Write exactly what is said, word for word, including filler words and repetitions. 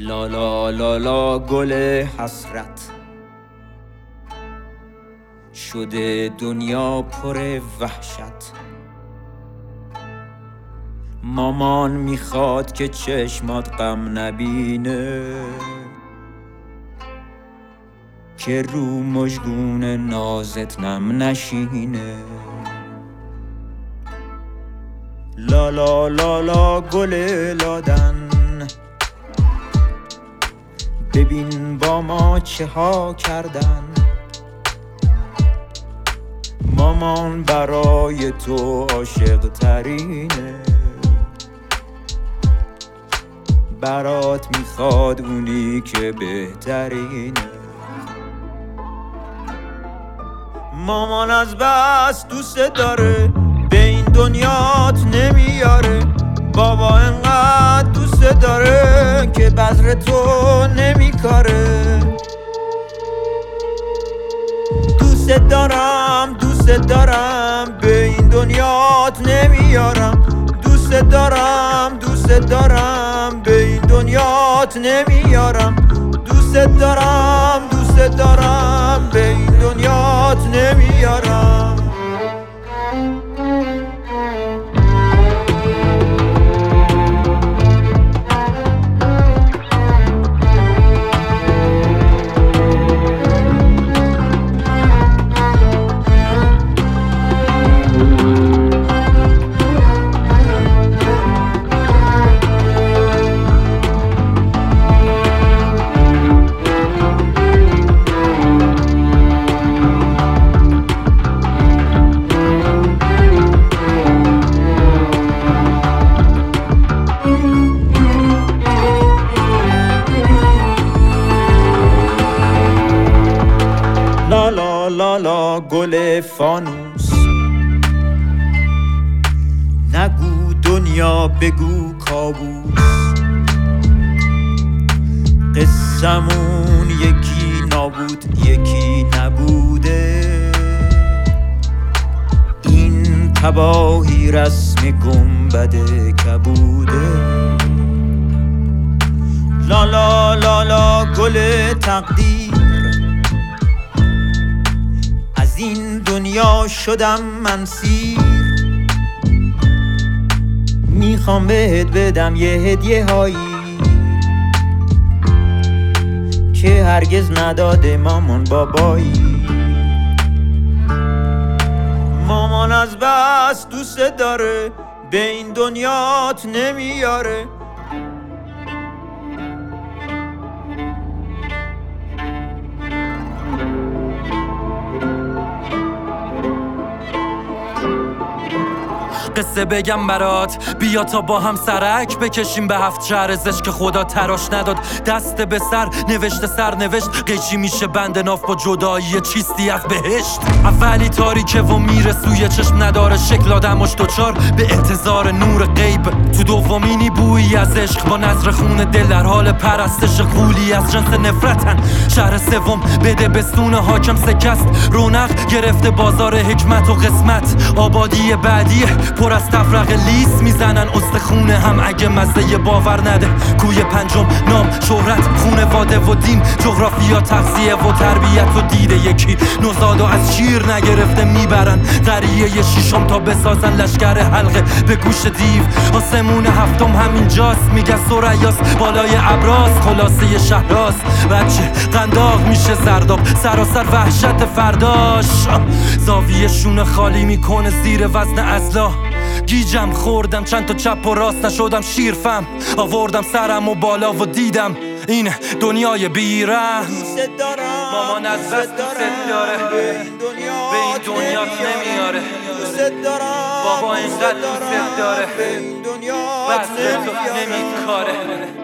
لا لا لا لا گل حسرت شده دنیا پر وحشت. مامان میخواد که چشمات غم نبینه، که رو مژگون نازت نم نشینه. لا لا لا لا گل لادن، ببین با ما چه ها کردن. مامان برای تو عاشق ترینه، برات میخواد اونی که بهترینه. مامان از بس دوست داره به این دنیات نمیاره. بابا انقدر دوست داره که بذر تو نمیکاره. دوست دارم دوست دارم به این دنیات نمیارم. دوست دارم دوست دارم به این دنیات نمیارم. دوست دارم دوست دارم به این دنیات نمیارم. لا لا لا لا گل فانوس، نگو دنیا بگو کابوس. قصمون یکی نابود یکی نبوده، این تباهی رسم گنبد کبوده. لا لا لا لا گل تقدیر، از این دنیا شدم من سیر. میخوام بهت بدم یه هدیه هایی که هرگز نداده مامان بابایی. مامان از بس دوست داره به این دنیات نمیاره. قصه بگم برات، بیا تا با هم سرک بکشیم به هفت شهر زش که خدا تراش نداد. دست به سر نوشته سر نوشت، قیچی میشه بند ناف با جدایی چیستی از بهشت. اولی تاریکه و میره سوی چشم نداره شکل آدماش دوچار به انتظار نور غیب. تو دومینی بویی از عشق با نظر خون دل در حال پرستش غولی از جنس نفرتن. شهر سوم بده بستون حاکم سکست، رونق گرفته بازار حکمت و قسمت. آبادی بعدی پر از تفرق لیس میزنن استخونه هم اگه مزه باور نده. کوی پنجم نام شهرت خونواده و دین، جغرافیا تغذیه و تربیت و دیده یکی. نوزادو از شیر نگرفته میبرن قریه شیشم تا بسازن لشکر حلقه به گوش دیو. آسمون هفتم همینجاست میگه سوریاس، بالای ابراز خلاصه شهراز. بچه قنداق میشه زرداب سراسر وحشت فرداش. زاویه شونه خالی میکنه زیر وزن ازلا. گیجم خوردم چند تا چپ و راست نشدم شیرفم. آوردم سرم و بالا و دیدم این دنیای بیرم. مامان از بس دوست داره به این دنیا نمیاره. بابا اینقدر دوست داره بس تو نمیکاره.